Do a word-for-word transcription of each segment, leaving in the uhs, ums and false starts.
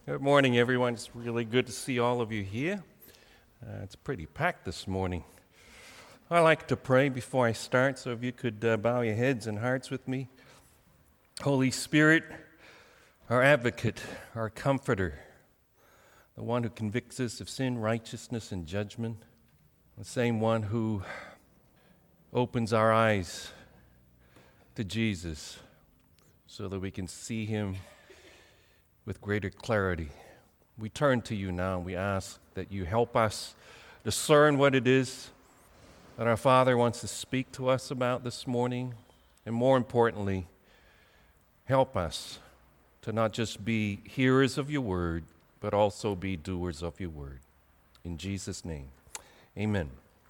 Good morning, everyone. It's really good to see all of you here. Uh, it's pretty packed this morning. I like to pray before I start, so if you could uh, bow your heads and hearts with me. Holy Spirit, our advocate, our comforter, the one who convicts us of sin, righteousness, and judgment, the same one who opens our eyes to Jesus so that we can see him with greater clarity. We turn to you now and we ask that you help us discern what it is that our Father wants to speak to us about this morning, and more importantly, help us to not just be hearers of your word, but also be doers of your word. In Jesus' name, amen.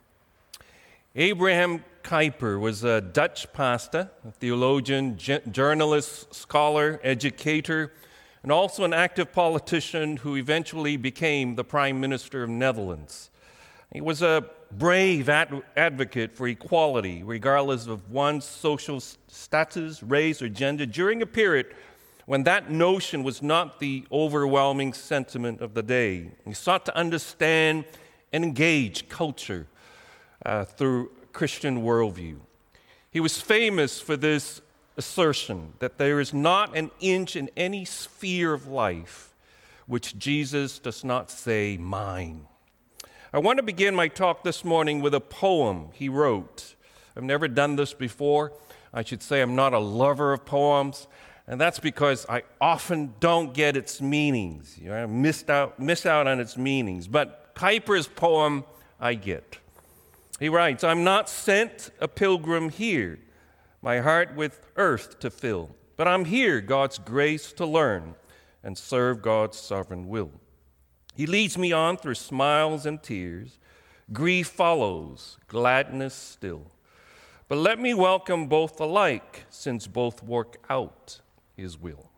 Abraham Kuyper was a Dutch pastor, a theologian, journalist, scholar, educator, and also an active politician who eventually became the Prime Minister of Netherlands. He was a brave ad- advocate for equality, regardless of one's social status, race, or gender, during a period when that notion was not the overwhelming sentiment of the day. He sought to understand and engage culture uh, through Christian worldview. He was famous for this assertion that there is not an inch in any sphere of life which Jesus does not say, mine. I want to begin my talk this morning with a poem he wrote. I've never done this before. I should say I'm not a lover of poems, and that's because I often don't get its meanings. You know, I missed out, miss out on its meanings. But Kuyper's poem, I get. He writes, I'm not sent a pilgrim here, my heart with earth to fill, but I'm here, God's grace to learn and serve God's sovereign will. He leads me on through smiles and tears. Grief follows, gladness still. But let me welcome both alike, since both work out his will.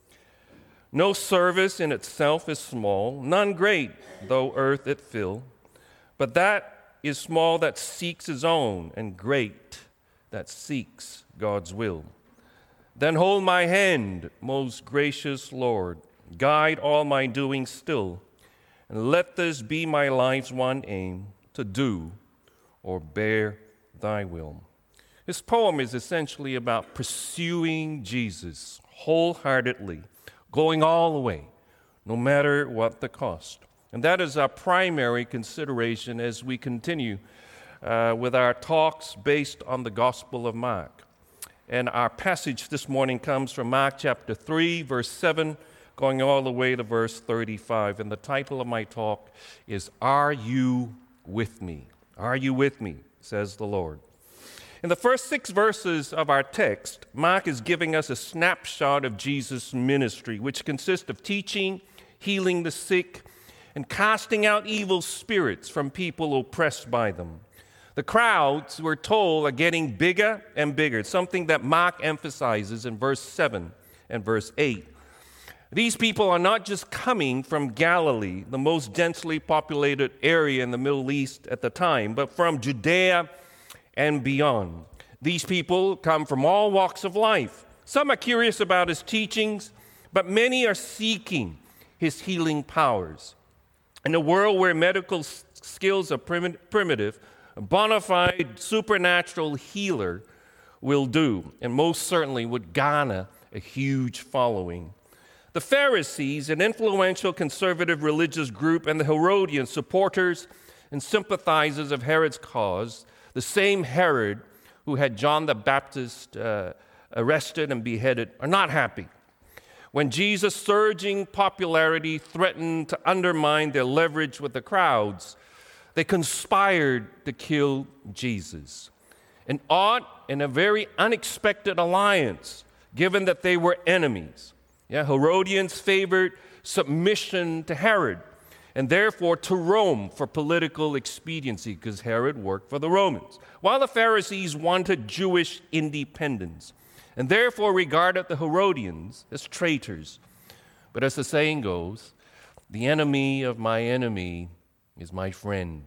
No service in itself is small, none great, though earth it fill. But that is small that seeks his own, and great that seeks God's will. Then hold my hand, most gracious Lord, guide all my doing still, and let this be my life's one aim, to do or bear thy will. This poem is essentially about pursuing Jesus wholeheartedly, going all the way, no matter what the cost. And that is our primary consideration as we continue uh, with our talks based on the Gospel of Mark. And our passage this morning comes from Mark chapter three, verse seven, going all the way to verse thirty-five. And the title of my talk is, Are You With Me? Are you with me, says the Lord. In the first six verses of our text, Mark is giving us a snapshot of Jesus' ministry, which consists of teaching, healing the sick, and casting out evil spirits from people oppressed by them. The crowds, we're told, are getting bigger and bigger, it's something that Mark emphasizes in verse seven and verse eight. These people are not just coming from Galilee, the most densely populated area in the Middle East at the time, but from Judea and beyond. These people come from all walks of life. Some are curious about his teachings, but many are seeking his healing powers. In a world where medical skills are prim- primitive, a bona fide supernatural healer will do, and most certainly would garner a huge following. The Pharisees, an influential conservative religious group, and the Herodians, supporters and sympathizers of Herod's cause, the same Herod who had John the Baptist uh, arrested and beheaded, are not happy. When Jesus' surging popularity threatened to undermine their leverage with the crowds, they conspired to kill Jesus. An odd and a very unexpected alliance, given that they were enemies. Yeah, Herodians favored submission to Herod, and therefore to Rome for political expediency, because Herod worked for the Romans, while the Pharisees wanted Jewish independence, and therefore regarded the Herodians as traitors. But as the saying goes, the enemy of my enemy is my friend.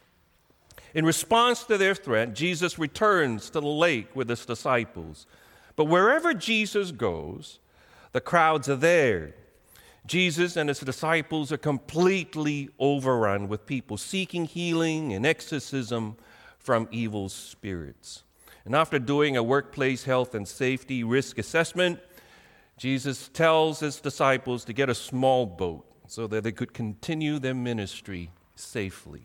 In response to their threat, Jesus returns to the lake with his disciples. But wherever Jesus goes, the crowds are there. Jesus and his disciples are completely overrun with people seeking healing and exorcism from evil spirits. And after doing a workplace health and safety risk assessment, Jesus tells his disciples to get a small boat so that they could continue their ministry safely.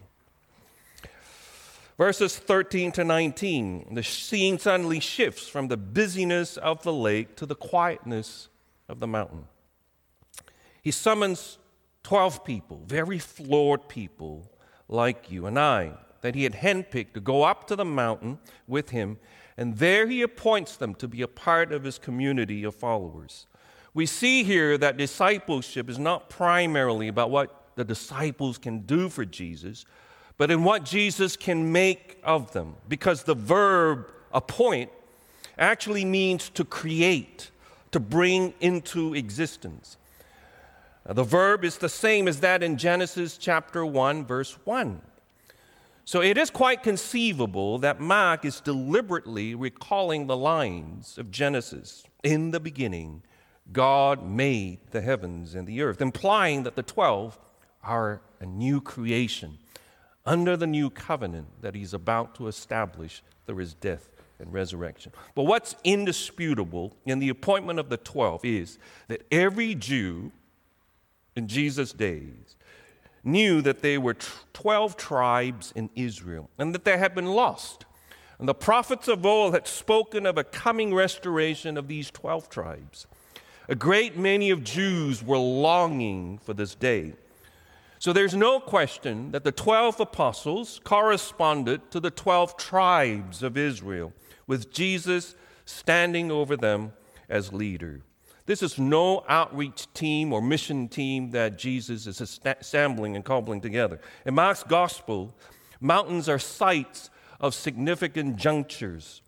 Verses thirteen to nineteen, the scene suddenly shifts from the busyness of the lake to the quietness of the mountain. He summons twelve people, very flawed people like you and I, that he had handpicked to go up to the mountain with him, and there he appoints them to be a part of his community of followers. We see here that discipleship is not primarily about what the disciples can do for Jesus, but in what Jesus can make of them, because the verb appoint actually means to create, to bring into existence. Now, the verb is the same as that in Genesis chapter one, verse one. So it is quite conceivable that Mark is deliberately recalling the lines of Genesis. In the beginning, God made the heavens and the earth, implying that the twelve are a new creation under the new covenant that he's about to establish through his death and resurrection. But what's indisputable in the appointment of the twelve is that every Jew in Jesus' days knew that there were twelve tribes in Israel and that they had been lost. And the prophets of old had spoken of a coming restoration of these twelve tribes. A great many of Jews were longing for this day. So there's no question that the twelve apostles corresponded to the twelve tribes of Israel, with Jesus standing over them as leader. This is no outreach team or mission team that Jesus is assembling and cobbling together. In Mark's gospel, mountains are sites of significant junctures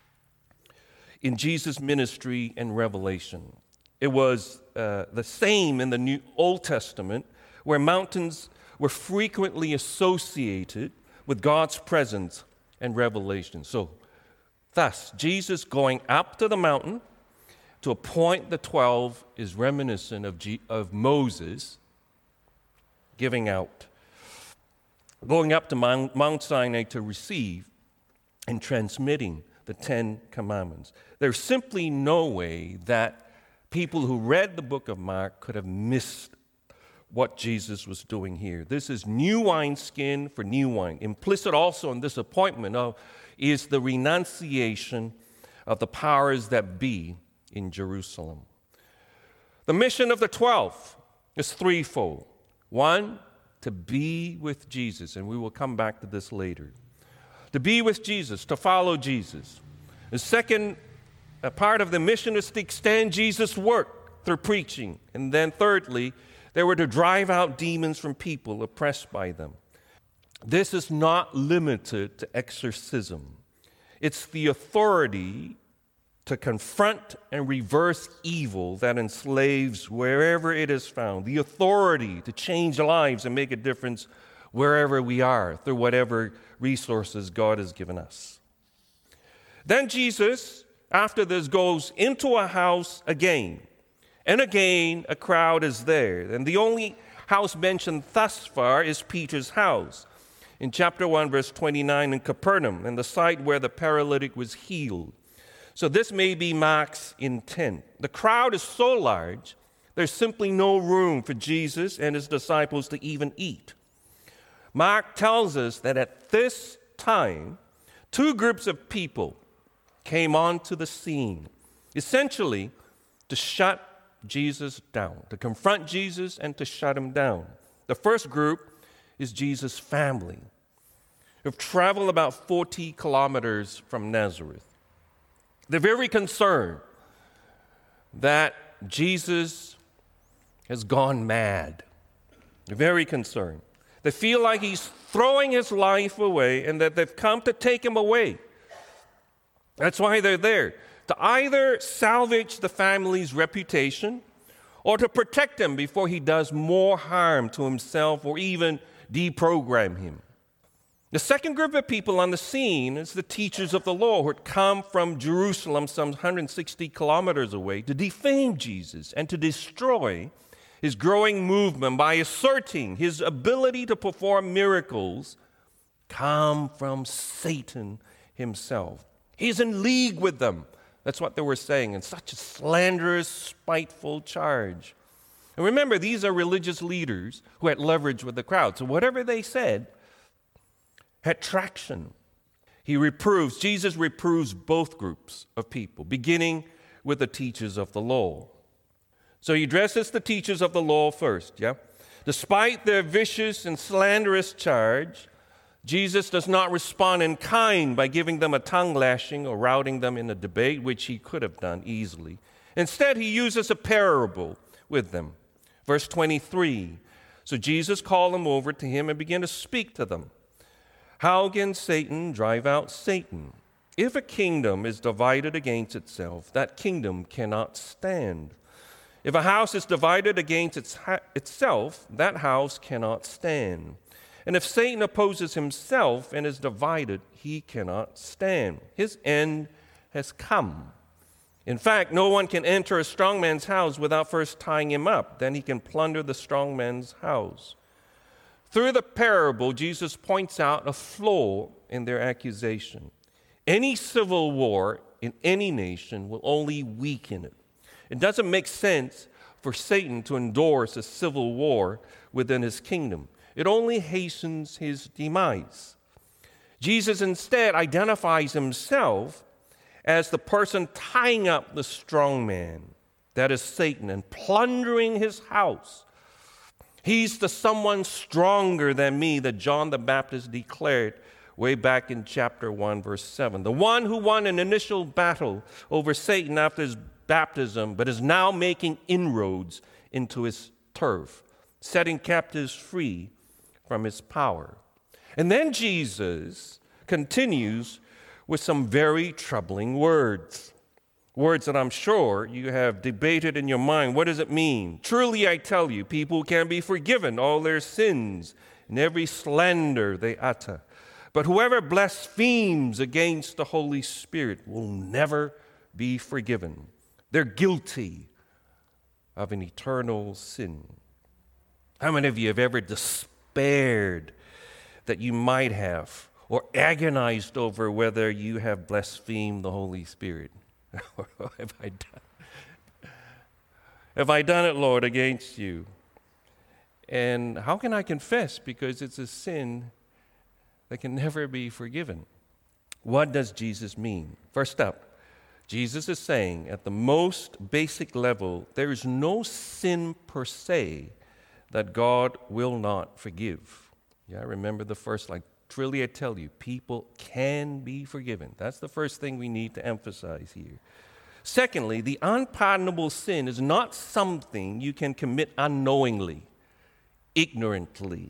in Jesus' ministry and revelation. It was uh, the same in the New Old Testament, where mountains were frequently associated with God's presence and revelation. So, thus, Jesus going up to the mountain to appoint the twelve is reminiscent of, G- of Moses giving out, going up to Mount, Mount Sinai to receive and transmitting the Ten Commandments. There's simply no way that people who read the book of Mark could have missed what Jesus was doing here. This is new wineskin for new wine. Implicit also in this appointment of, is the renunciation of the powers that be in Jerusalem. The mission of the twelve is threefold. One, to be with Jesus, and we will come back to this later. To be with Jesus, to follow Jesus. The second a part of the mission is to extend Jesus' work through preaching. And then thirdly, they were to drive out demons from people oppressed by them. This is not limited to exorcism. It's the authority to confront and reverse evil that enslaves wherever it is found. The authority to change lives and make a difference wherever we are through whatever resources God has given us. Then Jesus, after this, goes into a house again. And again, a crowd is there. And the only house mentioned thus far is Peter's house. In chapter one, verse twenty-nine, in Capernaum, and the site where the paralytic was healed. So this may be Mark's intent. The crowd is so large, there's simply no room for Jesus and his disciples to even eat. Mark tells us that at this time, two groups of people came onto the scene, essentially to shut Jesus down, to confront Jesus and to shut him down. The first group is Jesus' family, who've traveled about forty kilometers from Nazareth. They're very concerned that Jesus has gone mad. They're very concerned. They feel like he's throwing his life away and that they've come to take him away. That's why they're there, to either salvage the family's reputation or to protect him before he does more harm to himself or even deprogram him. The second group of people on the scene is the teachers of the law who had come from Jerusalem, some one hundred sixty kilometers away, to defame Jesus and to destroy his growing movement by asserting his ability to perform miracles come from Satan himself. He's in league with them. That's what they were saying, in such a slanderous, spiteful charge. And remember, these are religious leaders who had leverage with the crowd. So whatever they said had traction. He reproves, Jesus reproves both groups of people, beginning with the teachers of the law. So he addresses the teachers of the law first, yeah? Despite their vicious and slanderous charge, Jesus does not respond in kind by giving them a tongue lashing or routing them in a debate, which he could have done easily. Instead, he uses a parable with them. Verse twenty-three, so Jesus called them over to him and began to speak to them. How can Satan drive out Satan? If a kingdom is divided against itself, that kingdom cannot stand. If a house is divided against its ha- itself, that house cannot stand. And if Satan opposes himself and is divided, he cannot stand. His end has come. In fact, no one can enter a strong man's house without first tying him up. Then he can plunder the strong man's house. Through the parable, Jesus points out a flaw in their accusation. Any civil war in any nation will only weaken it. It doesn't make sense for Satan to endorse a civil war within his kingdom. It only hastens his demise. Jesus instead identifies himself as the person tying up the strong man, that is Satan, and plundering his house. He's the someone stronger than me that John the Baptist declared way back in chapter one, verse seven. The one who won an initial battle over Satan after his baptism, but is now making inroads into his turf, setting captives free from his power. And then Jesus continues with some very troubling words. Words that I'm sure you have debated in your mind. What does it mean? Truly I tell you, people can be forgiven all their sins and every slander they utter. But whoever blasphemes against the Holy Spirit will never be forgiven. They're guilty of an eternal sin. How many of you have ever despaired that you might have, or agonized over whether you have blasphemed the Holy Spirit? have I done? Have I done it, Lord, against you? And how can I confess? Because it's a sin that can never be forgiven. What does Jesus mean? First up, Jesus is saying at the most basic level, there is no sin per se that God will not forgive. Yeah, remember the first line. Truly I tell you, people can be forgiven. That's the first thing we need to emphasize here. Secondly, the unpardonable sin is not something you can commit unknowingly, ignorantly,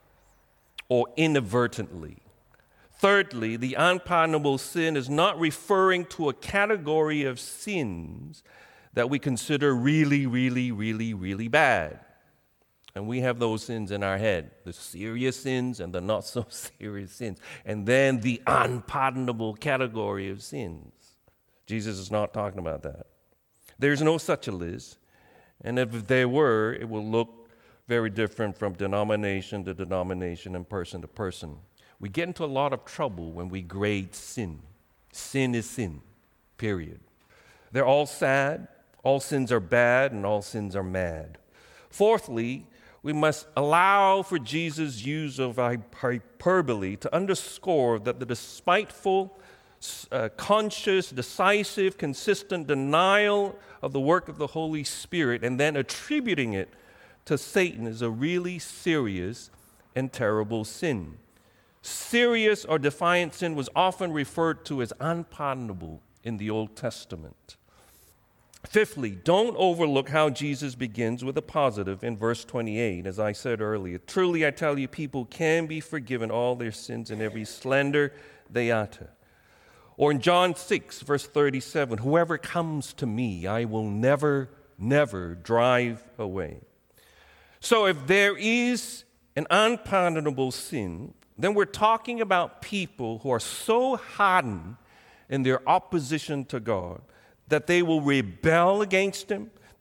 or inadvertently. Thirdly, the unpardonable sin is not referring to a category of sins that we consider really, really, really, really bad. And we have those sins in our head, the serious sins and the not so serious sins. And then the unpardonable category of sins. Jesus is not talking about that. There's no such a list. And if there were, it will look very different from denomination to denomination and person to person. We get into a lot of trouble when we grade sin. Sin is sin, period. They're all sad, all sins are bad, and all sins are mad. Fourthly, we must allow for Jesus' use of hyperbole to underscore that the despiteful, uh, conscious, decisive, consistent denial of the work of the Holy Spirit and then attributing it to Satan is a really serious and terrible sin. Serious or defiant sin was often referred to as unpardonable in the Old Testament. Fifthly, don't overlook how Jesus begins with a positive in verse twenty-eight, as I said earlier. Truly I tell you, people can be forgiven all their sins and every slander they utter. Or in John six, verse thirty-seven, whoever comes to me, I will never, never drive away. So if there is an unpardonable sin, then we're talking about people who are so hardened in their opposition to God that they will rebel against Him,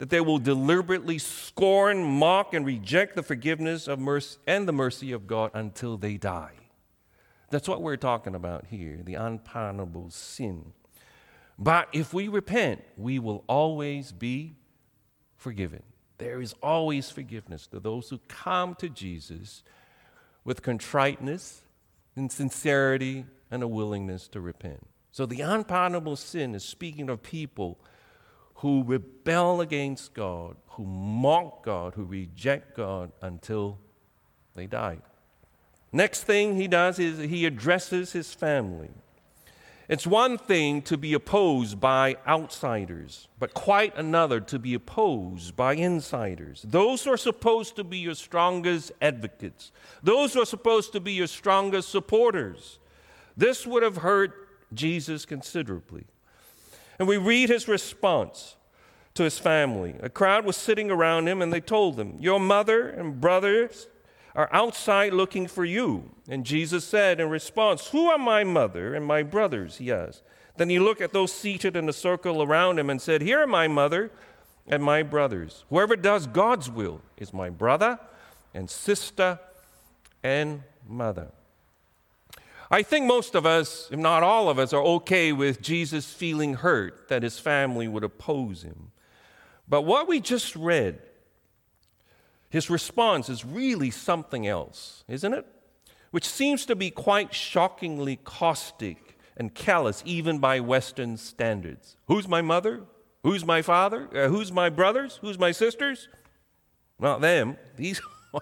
that they will deliberately scorn, mock, and reject the forgiveness of mercy and the mercy of God until they die. That's what we're talking about here, the unpardonable sin. But if we repent, we will always be forgiven. There is always forgiveness to those who come to Jesus with contriteness and sincerity and a willingness to repent. So the unpardonable sin is speaking of people who rebel against God, who mock God, who reject God until they die. Next thing he does is he addresses his family. It's one thing to be opposed by outsiders, but quite another to be opposed by insiders. Those who are supposed to be your strongest advocates, those who are supposed to be your strongest supporters. This would have hurt Jesus considerably. And we read his response to his family. A crowd was sitting around him, and they told him, "Your mother and brothers are outside looking for you." And Jesus said in response, "Who are my mother and my brothers?" he asked. Then he looked at those seated in a circle around him and said, "Here are my mother and my brothers. Whoever does God's will is my brother and sister and mother." I think most of us, if not all of us, are okay with Jesus feeling hurt that his family would oppose him. But what we just read, his response is really something else, isn't it? Which seems to be quite shockingly caustic and callous, even by Western standards. Who's my mother? Who's my father? Uh, who's my brothers? Who's my sisters? Not them. These.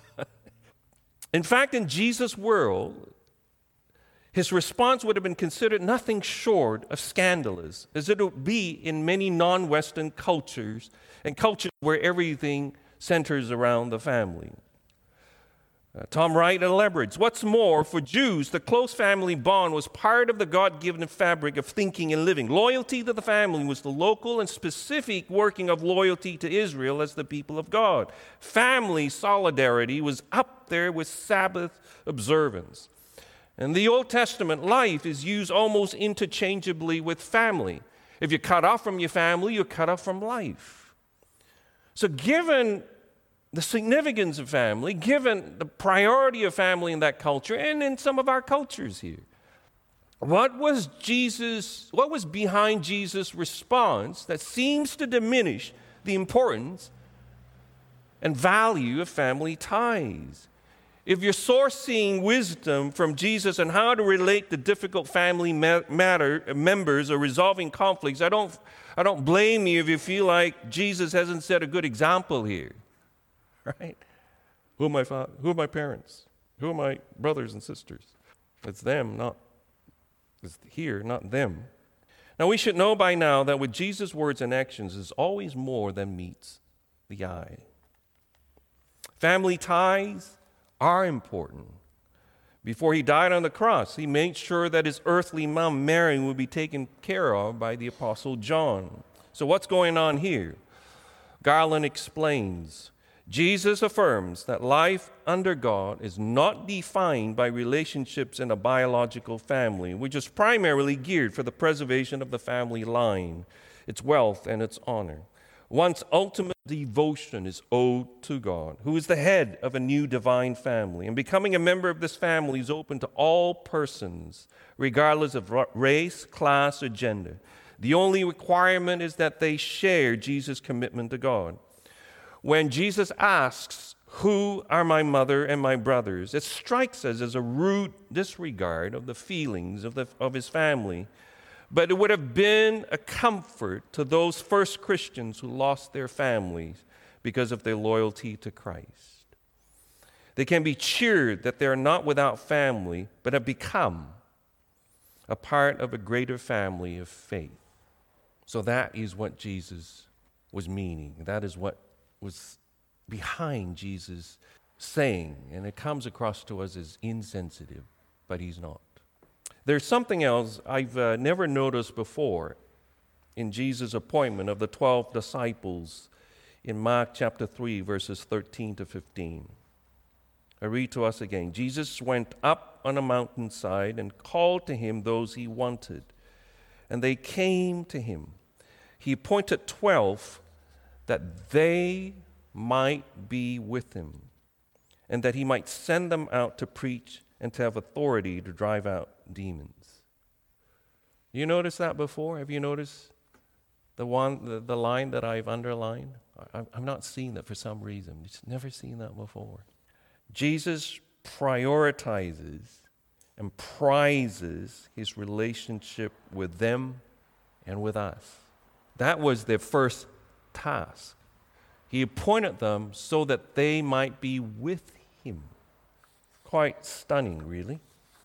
In fact, in Jesus' world, his response would have been considered nothing short of scandalous, as it would be in many non-Western cultures and cultures where everything centers around the family. Uh, Tom Wright elaborates, what's more, for Jews, the close family bond was part of the God-given fabric of thinking and living. Loyalty to the family was the local and specific working of loyalty to Israel as the people of God. Family solidarity was up there with Sabbath observance. And the Old Testament life is used almost interchangeably with family. If you're cut off from your family, you're cut off from life. So given the significance of family, given the priority of family in that culture and in some of our cultures here, what was Jesus, what was behind Jesus' response that seems to diminish the importance and value of family ties? If you're sourcing wisdom from Jesus on how to relate to difficult family matter, members or resolving conflicts, I don't, I don't blame you if you feel like Jesus hasn't set a good example here, right? Who are my father? Who are my parents? Who are my brothers and sisters? It's them, not it's here, not them. Now we should know by now that with Jesus' words and actions is always more than meets the eye. Family ties are important. Before he died on the cross, he made sure that his earthly mom, Mary, would be taken care of by the Apostle John. So what's going on here? Garland explains, Jesus affirms that life under God is not defined by relationships in a biological family, which is primarily geared for the preservation of the family line, its wealth, and its honor. One's ultimate devotion is owed to God, who is the head of a new divine family. And becoming a member of this family is open to all persons, regardless of race, class, or gender. The only requirement is that they share Jesus' commitment to God. When Jesus asks, "Who are my mother and my brothers?" it strikes us as a rude disregard of the feelings of, the, of his family. But it would have been a comfort to those first Christians who lost their families because of their loyalty to Christ. They can be cheered that they are not without family, but have become a part of a greater family of faith. So that is what Jesus was meaning. That is what was behind Jesus saying. And it comes across to us as insensitive, but he's not. There's something else I've uh, never noticed before in Jesus' appointment of the twelve disciples in Mark chapter three, verses thirteen to fifteen. I read to us again. Jesus went up on a mountainside and called to him those he wanted, and they came to him. He appointed twelve that they might be with him, and that he might send them out to preach and to have authority to drive out demons. You noticed that before? Have you noticed the one, the, the line that I've underlined? I, I'm not seeing that for some reason. Just never seen that before. Jesus prioritizes and prizes his relationship with them and with us. That was their first task. He appointed them so that they might be with him. Quite stunning, really.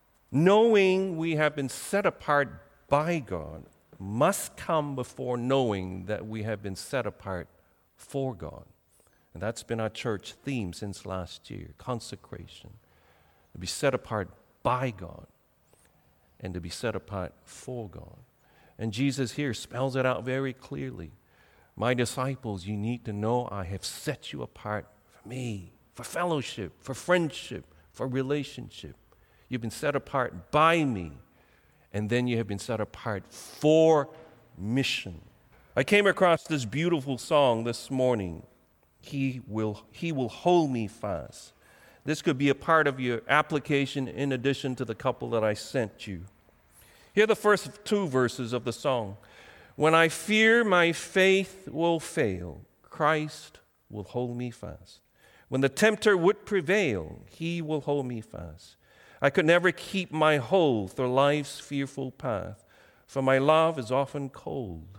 Knowing we have been set apart by God must come before knowing that we have been set apart for God. And that's been our church theme since last year, consecration. To be set apart by God and to be set apart for God. And Jesus here spells it out very clearly. My disciples, you need to know I have set you apart for me, for fellowship, for friendship, for relationship. You've been set apart by me, and then you have been set apart for mission. I came across this beautiful song this morning. He will, he will hold me fast. This could be a part of your application in addition to the couple that I sent you. Here are the first two verses of the song. When I fear my faith will fail, Christ will hold me fast. When the tempter would prevail, he will hold me fast. I could never keep my hold through life's fearful path, for my love is often cold.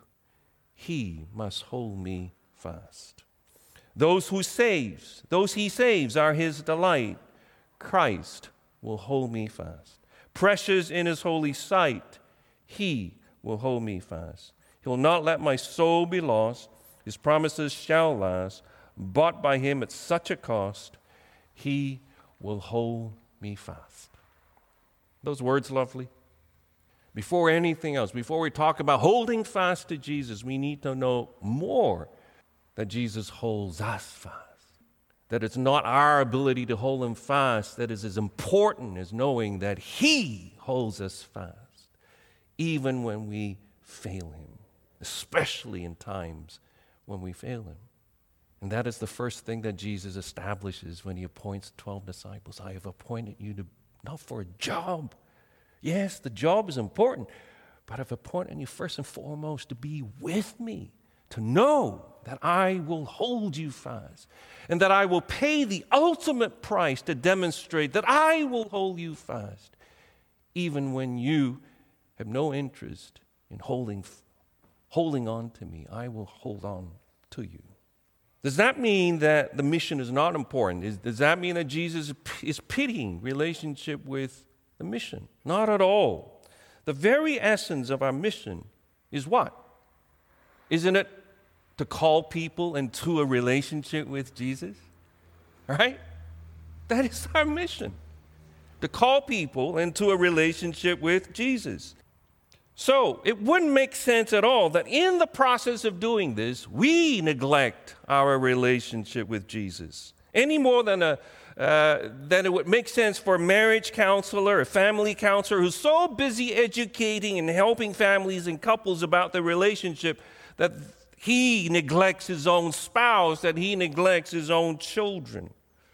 He must hold me fast. Those who saves, those he saves are his delight. Christ will hold me fast. Precious in his holy sight, he will hold me fast. He will not let my soul be lost. His promises shall last. Bought by him at such a cost, he will hold me fast. Those words lovely? Before anything else, before we talk about holding fast to Jesus, we need to know more that Jesus holds us fast. That it's not our ability to hold him fast that is as important as knowing that he holds us fast, even when we fail him, especially in times when we fail him. And that is the first thing that Jesus establishes when he appoints twelve disciples. I have appointed you to, not for a job. Yes, the job is important, but I've appointed you first and foremost to be with me, to know that I will hold you fast, and that I will pay the ultimate price to demonstrate that I will hold you fast, even when you have no interest in holding, holding on to me. I will hold on to you. Does that mean that the mission is not important? Is, does that mean that Jesus is pitying relationship with the mission? Not at all. The very essence of our mission is what? Isn't it to call people into a relationship with Jesus? Right? That is our mission. To call people into a relationship with Jesus. So it wouldn't make sense at all that in the process of doing this, we neglect our relationship with Jesus. Any more than, a, uh, than it would make sense for a marriage counselor, a family counselor who's so busy educating and helping families and couples about their relationship that he neglects his own spouse, that he neglects his own children.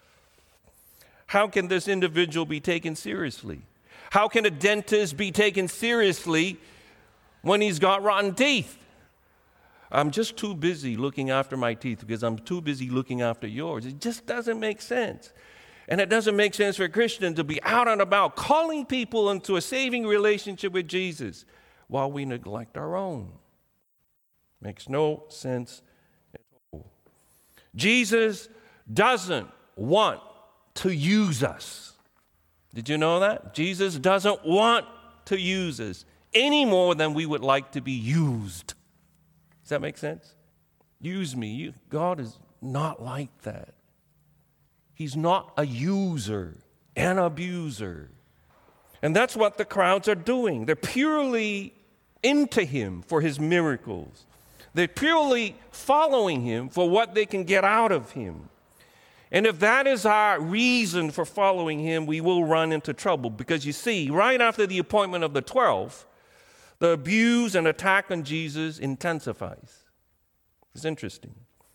How can this individual be taken seriously? How can a dentist be taken seriously when he's got rotten teeth? I'm just too busy looking after my teeth because I'm too busy looking after yours. It just doesn't make sense. And it doesn't make sense for a Christian to be out and about calling people into a saving relationship with Jesus while we neglect our own. Makes no sense at all. Jesus doesn't want to use us. Did you know that? Jesus doesn't want to use us any more than we would like to be used. Does that make sense? Use me. You, God is not like that. He's not a user, an abuser. And that's what the crowds are doing. They're purely into him for his miracles. They're purely following him for what they can get out of him. And if that is our reason for following him, we will run into trouble. Because you see, right after the appointment of the twelve, the abuse and attack on Jesus intensifies. It's interesting.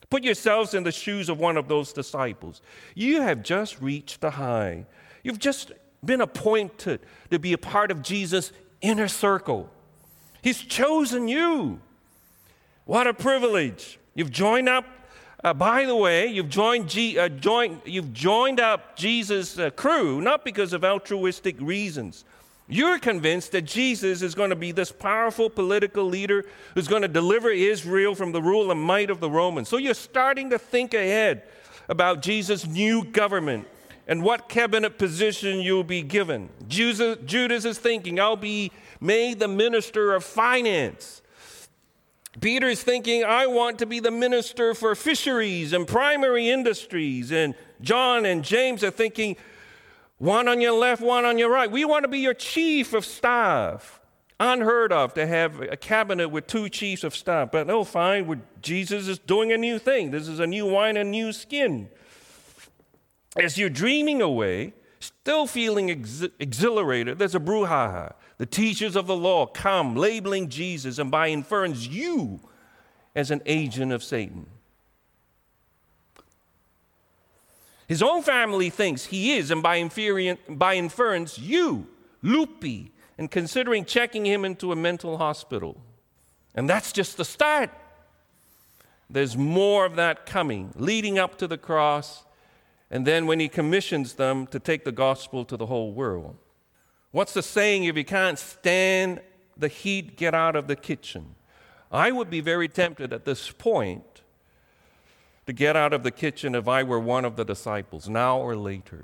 Put yourselves in the shoes of one of those disciples. You have just reached the high. You've just been appointed to be a part of Jesus' inner circle. He's chosen you. What a privilege. You've joined up. Uh, by the way, you've joined, G, uh, joined, you've joined up Jesus' uh, crew, not because of altruistic reasons. You're convinced that Jesus is going to be this powerful political leader who's going to deliver Israel from the rule and might of the Romans. So you're starting to think ahead about Jesus' new government and what cabinet position you'll be given. Judas, Judas is thinking, I'll be made the minister of finance. Peter is thinking, I want to be the minister for fisheries and primary industries. And John and James are thinking, one on your left, one on your right. We want to be your chief of staff. Unheard of to have a cabinet with two chiefs of staff. But no, fine, Jesus is doing a new thing. This is a new wine and new skin. As you're dreaming away, still feeling ex- exhilarated, there's a brouhaha. The teachers of the law come, labeling Jesus, and by inference, you as an agent of Satan. His own family thinks he is, and by, inferi- by inference, you, loopy, and considering checking him into a mental hospital. And that's just the start. There's more of that coming, leading up to the cross, and then when he commissions them to take the gospel to the whole world. What's the saying? If you can't stand the heat, get out of the kitchen. I would be very tempted at this point to get out of the kitchen if I were one of the disciples, now or later.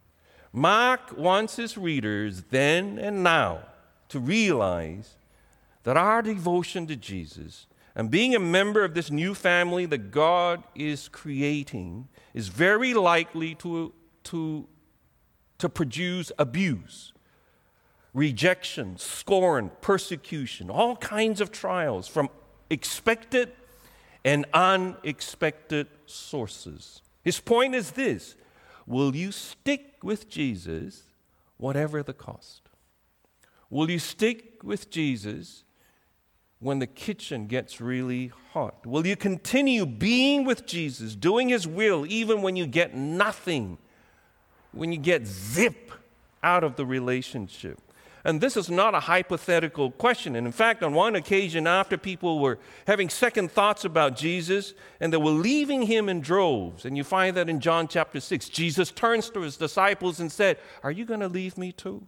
Mark wants his readers then and now to realize that our devotion to Jesus and being a member of this new family that God is creating is very likely to, to, to produce abuse, rejection, scorn, persecution, all kinds of trials from expected and unexpected sources. His point is this: will you stick with Jesus whatever the cost? Will you stick with Jesus when the kitchen gets really hot? Will you continue being with Jesus, doing his will, even when you get nothing, when you get zip out of the relationship? And this is not a hypothetical question. And in fact, on one occasion, after people were having second thoughts about Jesus and they were leaving him in droves, and you find that in John chapter six, Jesus turns to his disciples and said, are you going to leave me too?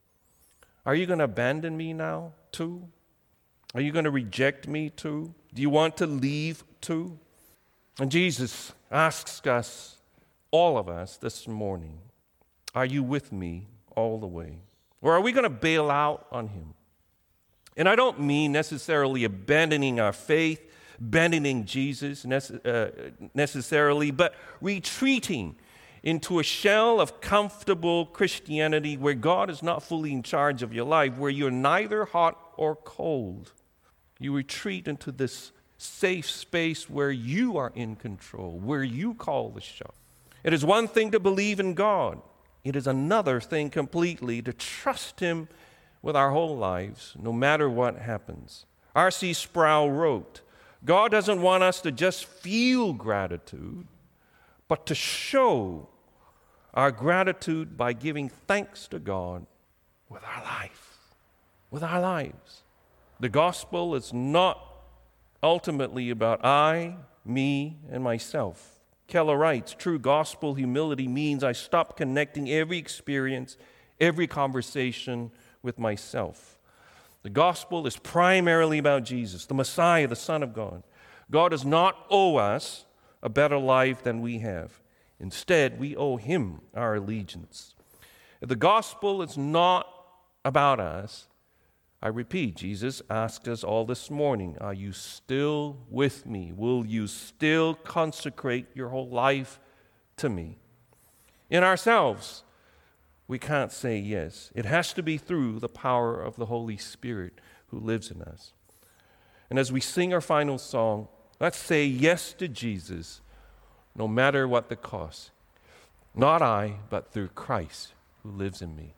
Are you going to abandon me now too? Are you going to reject me too? Do you want to leave too? And Jesus asks us, all of us this morning, are you with me all the way? Or are we going to bail out on him? And I don't mean necessarily abandoning our faith, abandoning Jesus necessarily, but retreating into a shell of comfortable Christianity where God is not fully in charge of your life, where you're neither hot or cold. You retreat into this safe space where you are in control, where you call the shot. It is one thing to believe in God. It is another thing completely to trust him with our whole lives, no matter what happens. R C Sproul wrote, God doesn't want us to just feel gratitude, but to show our gratitude by giving thanks to God with our life, with our lives. The gospel is not ultimately about I, me, and myself. Keller writes, true gospel humility means I stop connecting every experience, every conversation with myself. The gospel is primarily about Jesus, the Messiah, the Son of God. God does not owe us a better life than we have. Instead, we owe him our allegiance. If the gospel is not about us, I repeat, Jesus asked us all this morning, are you still with me? Will you still consecrate your whole life to me? In ourselves, we can't say yes. It has to be through the power of the Holy Spirit who lives in us. And as we sing our final song, let's say yes to Jesus, no matter what the cost. Not I, but through Christ who lives in me.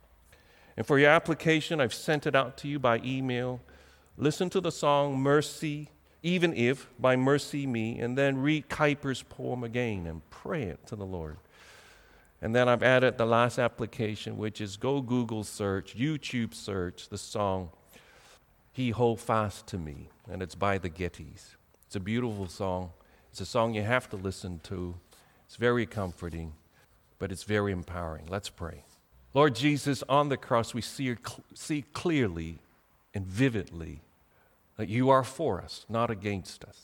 And for your application, I've sent it out to you by email. Listen to the song Mercy even if by mercy me, and then read Kuyper's poem again and pray it to the Lord. And then I've added the last application, which is go Google search, YouTube search the song, He Hold Fast to Me, and it's by the Gettys. It's a beautiful song. It's a song you have to listen to. It's very comforting, but it's very empowering. Let's pray. Lord Jesus, on the cross we see, see clearly and vividly that you are for us, not against us.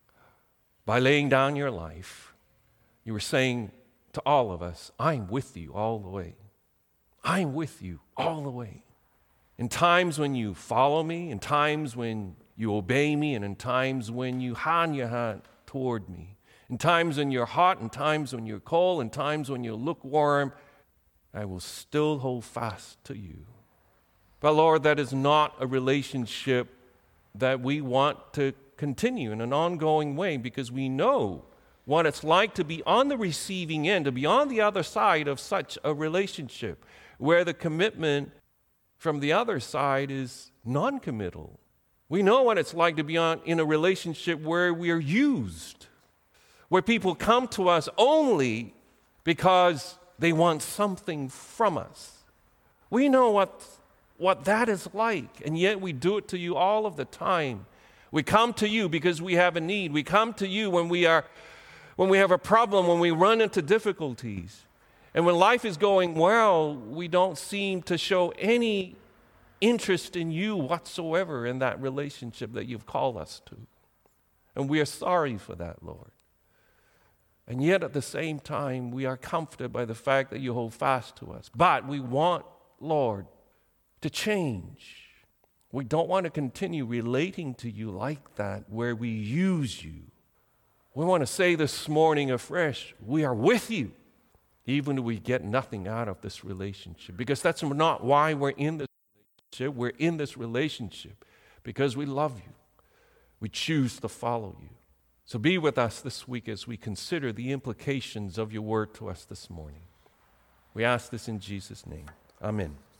By laying down your life, you were saying to all of us, I'm with you all the way. I'm with you all the way. In times when you follow me, in times when you obey me, and in times when you hand your hand toward me, in times when you're hot, in times when you're cold, in times when you're lukewarm, I will still hold fast to you. But Lord, that is not a relationship that we want to continue in an ongoing way, because we know what it's like to be on the receiving end, to be on the other side of such a relationship where the commitment from the other side is non-committal. We know what it's like to be on, in a relationship where we are used, where people come to us only because they want something from us. We know what, what that is like, and yet we do it to you all of the time. We come to you because we have a need. We come to you when we are when we have a problem, when we run into difficulties. And when life is going well, we don't seem to show any interest in you whatsoever in that relationship that you've called us to. And we are sorry for that, Lord. And yet at the same time, we are comforted by the fact that you hold fast to us. But we want, Lord, to change. We don't want to continue relating to you like that, where we use you. We want to say this morning afresh, we are with you, even if we get nothing out of this relationship. Because that's not why we're in this relationship. We're in this relationship because we love you. We choose to follow you. So be with us this week as we consider the implications of your word to us this morning. We ask this in Jesus' name. Amen.